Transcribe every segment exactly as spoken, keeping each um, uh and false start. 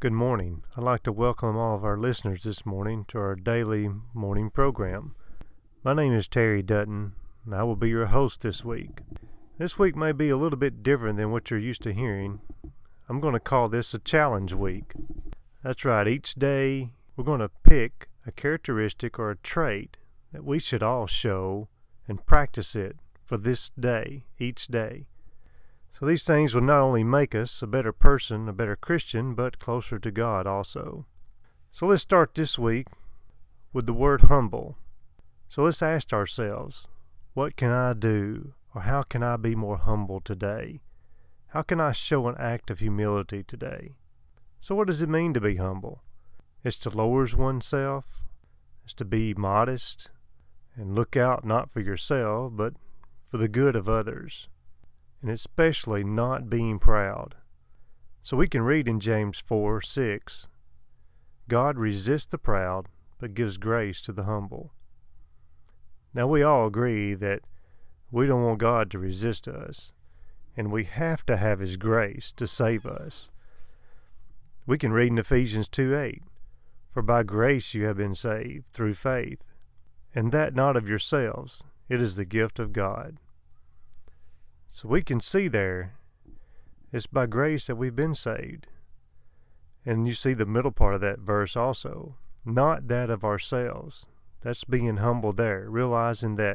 Good morning. I'd like to welcome all of our listeners this morning to our daily morning program. My name is Terry Dutton, and I will be your host this week. This week may be a little bit different than what you're used to hearing. I'm going to call this a challenge week. That's right, each day we're going to pick a characteristic or a trait that we should all show and practice it for this day, each day. So these things will not only make us a better person, a better Christian, but closer to God also. So let's start this week with the word humble. So let's ask ourselves, what can I do, or how can I be more humble today? How can I show an act of humility today? So what does it mean to be humble? It's to lower oneself. It's to be modest and look out not for yourself, but for the good of others. And especially not being proud. So we can read in James four six, God resists the proud, but gives grace to the humble. Now we all agree that we don't want God to resist us, and we have to have His grace to save us. We can read in Ephesians two eight, for by grace you have been saved through faith, and that not of yourselves, it is the gift of God. So we can see there, it's by grace that we've been saved. And you see the middle part of that verse also, not that of ourselves. That's being humble there, realizing that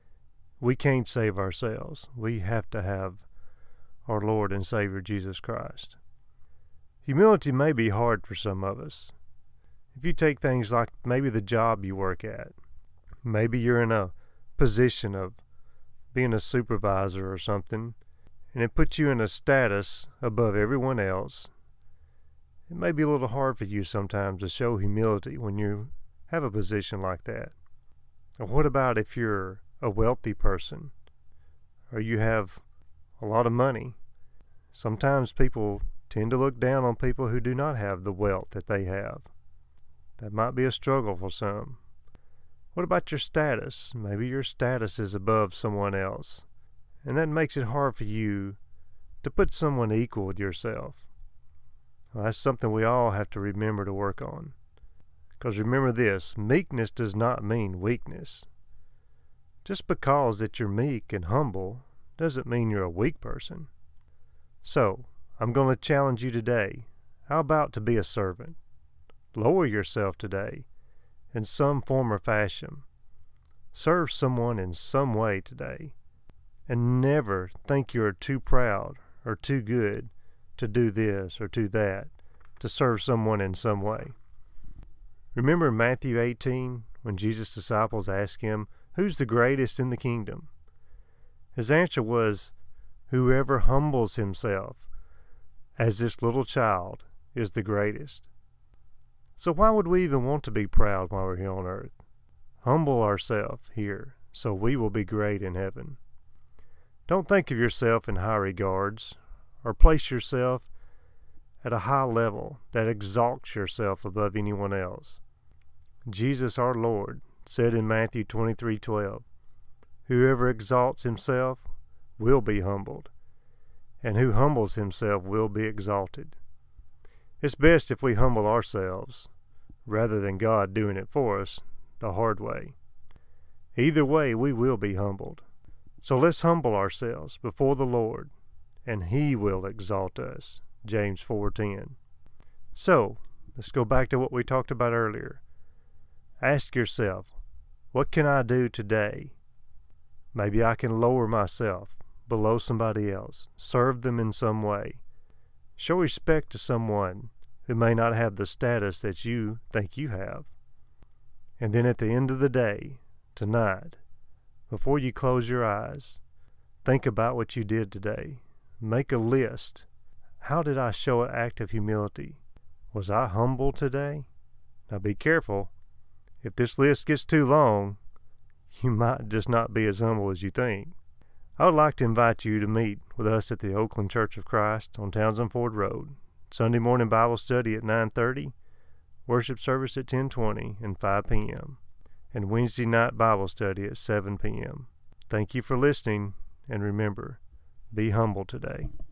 we can't save ourselves. We have to have our Lord and Savior Jesus Christ. Humility may be hard for some of us. If you take things like maybe the job you work at, maybe you're in a position of being a supervisor or something, and it puts you in a status above everyone else. It may be a little hard for you sometimes to show humility when you have a position like that. Or what about if you're a wealthy person, or you have a lot of money? Sometimes people tend to look down on people who do not have the wealth that they have. That might be a struggle for some. What about your status? Maybe your status is above someone else, and that makes it hard for you to put someone equal with yourself. Well, that's something we all have to remember to work on. Because remember this, meekness does not mean weakness. Just because that you're meek and humble doesn't mean you're a weak person. So, I'm going to challenge you today. How about to be a servant? Lower yourself today in some form or fashion. Serve someone in some way today. And never think you are too proud or too good to do this or do that, to serve someone in some way. Remember in Matthew eighteen, when Jesus' disciples asked him, who's the greatest in the kingdom? His answer was, whoever humbles himself as this little child is the greatest. So why would we even want to be proud while we're here on earth? Humble ourselves here, so we will be great in heaven. Don't think of yourself in high regards, or place yourself at a high level that exalts yourself above anyone else. Jesus our Lord said in Matthew twenty-three twelve, whoever exalts himself will be humbled, and who humbles himself will be exalted. It's best if we humble ourselves, rather than God doing it for us the hard way. Either way, we will be humbled. So let's humble ourselves before the Lord, and He will exalt us. James four ten. So, let's go back to what we talked about earlier. Ask yourself, what can I do today? Maybe I can lower myself below somebody else, serve them in some way. Show respect to someone who may not have the status that you think you have. And then at the end of the day, tonight, before you close your eyes, think about what you did today. Make a list. How did I show an act of humility? Was I humble today? Now be careful. If this list gets too long, you might just not be as humble as you think. I would like to invite you to meet with us at the Oakland Church of Christ on Townsend Ford Road. Sunday morning Bible study at nine thirty, worship service at ten twenty and five p.m., and Wednesday night Bible study at seven p.m. Thank you for listening, and remember, be humble today.